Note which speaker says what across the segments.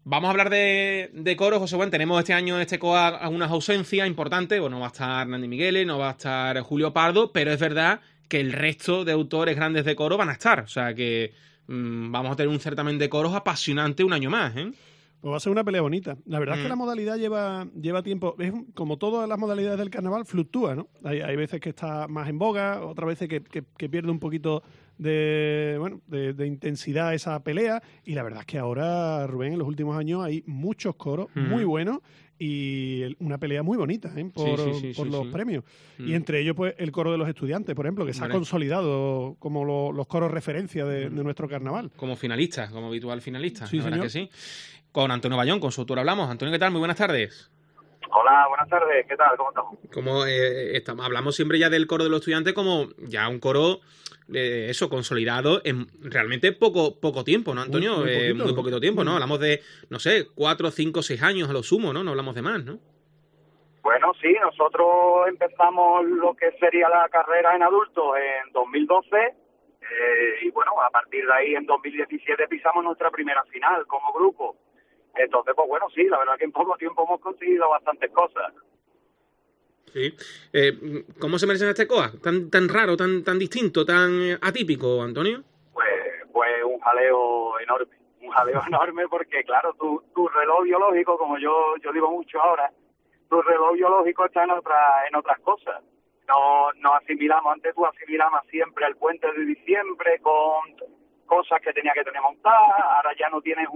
Speaker 1: Vamos a hablar de coro, José Juan. Tenemos este año en este COA algunas ausencias importantes. Bueno, no va a estar Nandi Migueles, no va a estar Julio Pardo, pero es verdad que el resto de autores grandes de coro van a estar. O sea que vamos a tener un certamen de coros apasionante un año más, ¿eh?
Speaker 2: Pues va a ser una pelea bonita. La verdad es que la modalidad lleva tiempo. Es como todas las modalidades del carnaval, fluctúa, ¿no? Hay veces que está más en boga, otras veces que pierde un poquito de intensidad esa pelea. Y la verdad es que ahora, Rubén, en los últimos años hay muchos coros muy buenos y una pelea muy bonita, ¿eh? por los premios. Y entre ellos, pues, el coro de los estudiantes, por ejemplo, que se ha consolidado como los coros referencia de nuestro carnaval.
Speaker 1: Como finalista, como habitual finalista.
Speaker 2: Sí,
Speaker 1: la verdad
Speaker 2: señor.
Speaker 1: que sí. Con Antonio Bayón, con su autor hablamos. Antonio, ¿qué tal? Muy buenas tardes.
Speaker 3: Hola, buenas tardes. ¿Qué tal? ¿Cómo estamos?
Speaker 1: Hablamos siempre ya del coro de los estudiantes como ya un coro consolidado en realmente poco tiempo, ¿no, Antonio? Muy poquito tiempo, ¿no? Hablamos de, no sé, 4, 5, 6 años a lo sumo, ¿no? No hablamos de más, ¿no?
Speaker 3: Bueno, sí, nosotros empezamos lo que sería la carrera en adultos en 2012 y bueno, a partir de ahí en 2017 pisamos nuestra primera final como grupo. Entonces, pues bueno, sí, la verdad que en poco tiempo hemos conseguido bastantes cosas.
Speaker 1: Sí. ¿Cómo se merece este COA? ¿Tan raro, tan distinto, tan atípico, Antonio?
Speaker 3: Pues un jaleo enorme. Un jaleo enorme porque, claro, tu reloj biológico, como yo digo mucho ahora, tu reloj biológico está en otras cosas. No asimilamos, antes tú asimilabas siempre el puente de diciembre con cosas que tenía que tener montadas, ahora ya no tienes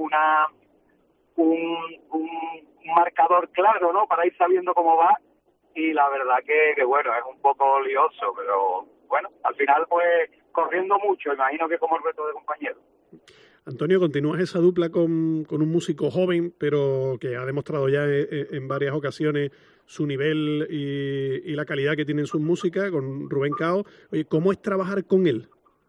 Speaker 3: un marcador claro, ¿no? Para ir sabiendo cómo va, y la verdad que bueno, es un poco lioso, pero bueno, al final pues corriendo mucho, imagino que como el resto de compañeros.
Speaker 2: Antonio, continúas esa dupla con un músico joven, pero que ha demostrado ya en varias ocasiones su nivel y la calidad que tiene en sus músicas, con Rubén Cao. Oye, ¿cómo es trabajar con él?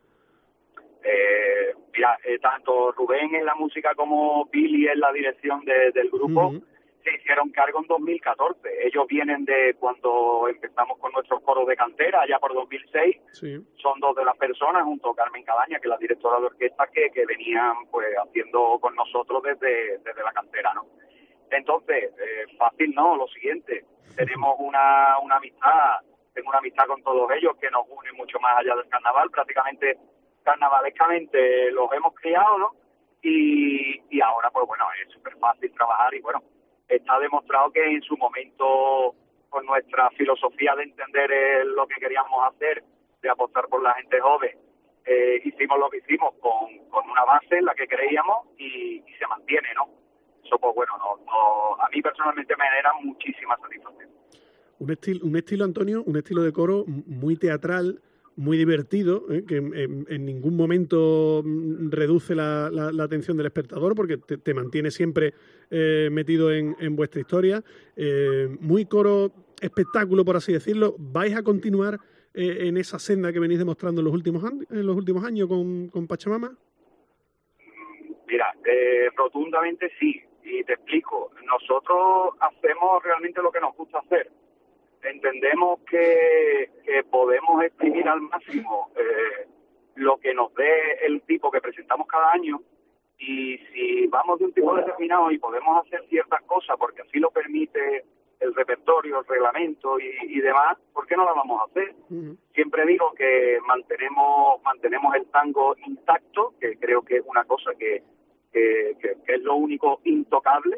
Speaker 3: Mira, tanto Rubén en la música como Billy en la dirección del grupo se hicieron cargo en 2014. Ellos vienen de cuando empezamos con nuestros coros de cantera, allá por 2006. Sí. Son dos de las personas, junto a Carmen Cabaña, que es la directora de orquesta, que venían pues haciendo con nosotros desde la cantera, ¿no? Entonces, fácil no, lo siguiente, tenemos una amistad, tengo una amistad con todos ellos que nos une mucho más allá del carnaval, prácticamente carnavalescamente los hemos criado, ¿no? Y ahora, pues bueno, es súper fácil trabajar y bueno, está demostrado que en su momento, con nuestra filosofía de entender lo que queríamos hacer, de apostar por la gente joven, hicimos lo que hicimos con una base en la que creíamos y se mantiene, ¿no? Eso, pues bueno, a mí personalmente me genera muchísima satisfacción.
Speaker 2: Un estilo, Antonio, un estilo de coro muy teatral, muy divertido, que en ningún momento reduce la atención del espectador porque te mantiene siempre metido en vuestra historia. Muy coro espectáculo, por así decirlo. ¿Vais a continuar en esa senda que venís demostrando en los últimos años con Pachamama?
Speaker 3: Mira, rotundamente sí, y te explico. Nosotros hacemos realmente lo que nos gusta hacer. Entendemos que podemos exprimir al máximo lo que nos dé el tipo que presentamos cada año, y si vamos de un tipo determinado y podemos hacer ciertas cosas porque así lo permite el repertorio, el reglamento y demás, ¿por qué no la vamos a hacer? Siempre digo que mantenemos el tango intacto, que creo que es una cosa que es lo único intocable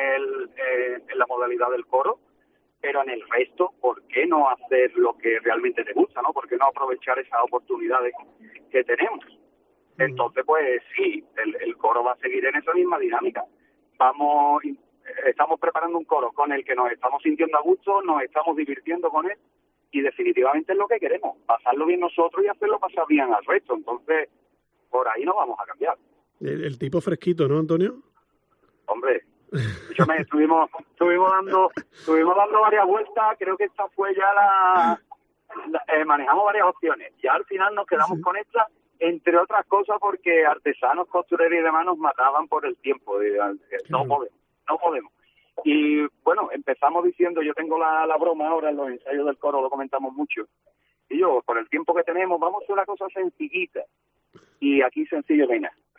Speaker 3: en la modalidad del coro. Pero en el resto, ¿por qué no hacer lo que realmente te gusta, no? ¿Por qué no aprovechar esas oportunidades que tenemos? Entonces, pues sí, el coro va a seguir en esa misma dinámica. Estamos preparando un coro con el que nos estamos sintiendo a gusto, nos estamos divirtiendo con él, y definitivamente es lo que queremos, pasarlo bien nosotros y hacerlo pasar bien al resto. Entonces, por ahí no vamos a cambiar.
Speaker 2: El tipo fresquito, ¿no, Antonio?
Speaker 3: Hombre, estuvimos dando varias vueltas. Creo que esta fue ya manejamos varias opciones. Ya al final nos quedamos con esta, entre otras cosas porque artesanos, costureros y demás nos mataban por el tiempo. No podemos. Y bueno, empezamos diciendo, yo tengo la broma ahora en los ensayos del coro, lo comentamos mucho. Y yo, por el tiempo que tenemos, vamos a hacer una cosa sencillita. Y aquí sencillo no hay nada.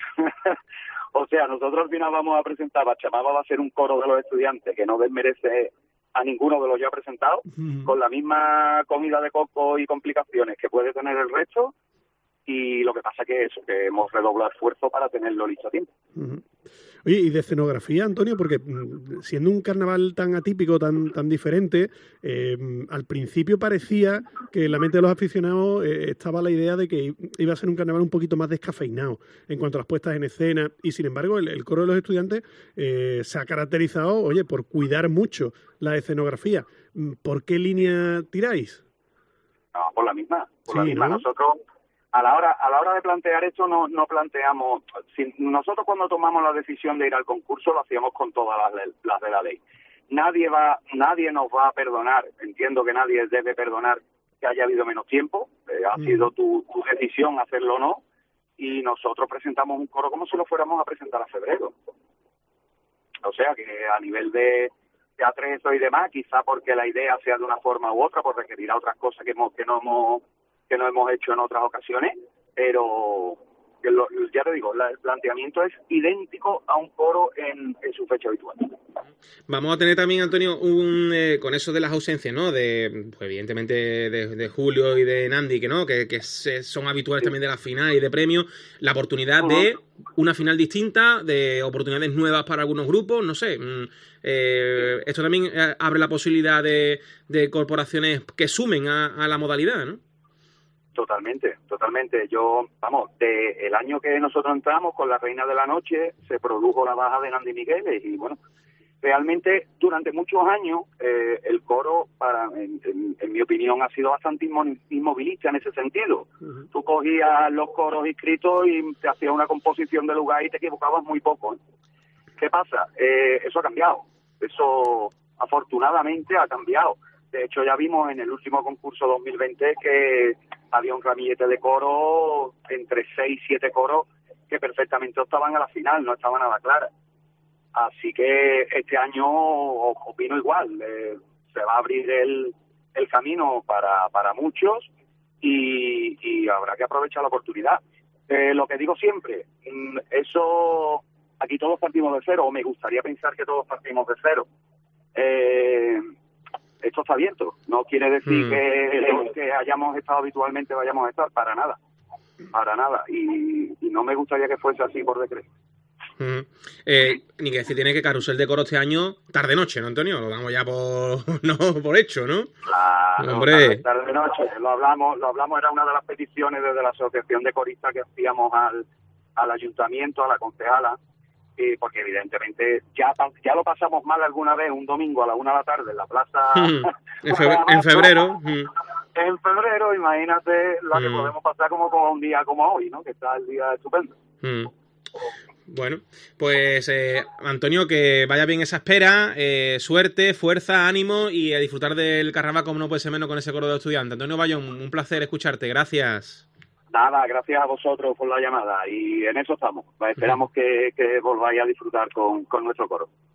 Speaker 3: O sea, nosotros al final vamos a presentar, Pachamama va a ser un coro de los estudiantes que no desmerece a ninguno de los ya presentados, con la misma comida de coco y complicaciones que puede tener el resto, y lo que pasa que eso, que hemos redoblado esfuerzo para tenerlo listo a tiempo.
Speaker 2: Oye, y de escenografía, Antonio, porque siendo un carnaval tan atípico, tan diferente, al principio parecía que en la mente de los aficionados estaba la idea de que iba a ser un carnaval un poquito más descafeinado en cuanto a las puestas en escena, y sin embargo el coro de los estudiantes se ha caracterizado, oye, por cuidar mucho la escenografía. ¿Por qué línea tiráis?
Speaker 3: No, por la misma.
Speaker 2: Sí, ¿no?
Speaker 3: Nosotros a la hora de plantear esto no planteamos. Nosotros cuando tomamos la decisión de ir al concurso lo hacíamos con todas las de la ley. Nadie nos va a perdonar. Entiendo que nadie debe perdonar que haya habido menos tiempo. Ha sido tu decisión hacerlo o no. Y nosotros presentamos un coro como si lo fuéramos a presentar a febrero. O sea que a nivel de atrezo y demás, quizá porque la idea sea de una forma u otra, pues requerirá otras cosas que no hemos hecho en otras ocasiones, pero ya te digo, el planteamiento es idéntico a un coro en su fecha habitual.
Speaker 1: Vamos a tener también, Antonio, con eso de las ausencias, ¿no? Pues evidentemente de Julio y de Nandi, que son habituales también de la final y de premios, la oportunidad de una final distinta, de oportunidades nuevas para algunos grupos, no sé. Esto también abre la posibilidad de corporaciones que sumen a la modalidad, ¿no?
Speaker 3: Totalmente. El año que nosotros entramos con la Reina de la Noche se produjo la baja de Nandi Migueles y bueno, realmente durante muchos años el coro, en mi opinión, ha sido bastante inmovilista en ese sentido. Tú cogías los coros inscritos y te hacías una composición de lugar y te equivocabas muy poco. ¿Qué pasa? Eso ha cambiado. Eso afortunadamente ha cambiado. De hecho, ya vimos en el último concurso 2020 que había un ramillete de coro, entre 6 y 7 coros, que perfectamente estaban a la final, no estaba nada clara. Así que este año opino igual, se va a abrir el camino para muchos y habrá que aprovechar la oportunidad. Lo que digo siempre, eso, aquí todos partimos de cero, o me gustaría pensar que todos partimos de cero. Esto está abierto, no quiere decir que hayamos estado habitualmente vayamos a estar, para nada, y no me gustaría que fuese así por decreto.
Speaker 1: Ni que decir tiene que Carrusel de Coro este año tarde-noche, ¿no, Antonio? Lo damos ya por hecho, ¿no?
Speaker 3: Claro,
Speaker 1: hombre.
Speaker 3: Tarde-noche, lo hablamos, era una de las peticiones desde la asociación de coristas que hacíamos al ayuntamiento, a la concejala, porque evidentemente ya lo pasamos mal alguna vez un domingo a la 1 de la tarde en la plaza.
Speaker 1: En febrero.
Speaker 3: En febrero, imagínate lo que podemos pasar como un día como hoy, ¿no? Que está el día estupendo.
Speaker 1: Bueno, pues Antonio, que vaya bien esa espera, suerte, fuerza, ánimo y a disfrutar del carnaval como no puede ser menos con ese coro de estudiantes. Antonio Bayón, un placer escucharte, gracias.
Speaker 3: Nada, gracias a vosotros por la llamada y en eso estamos. Esperamos que volváis a disfrutar con nuestro coro.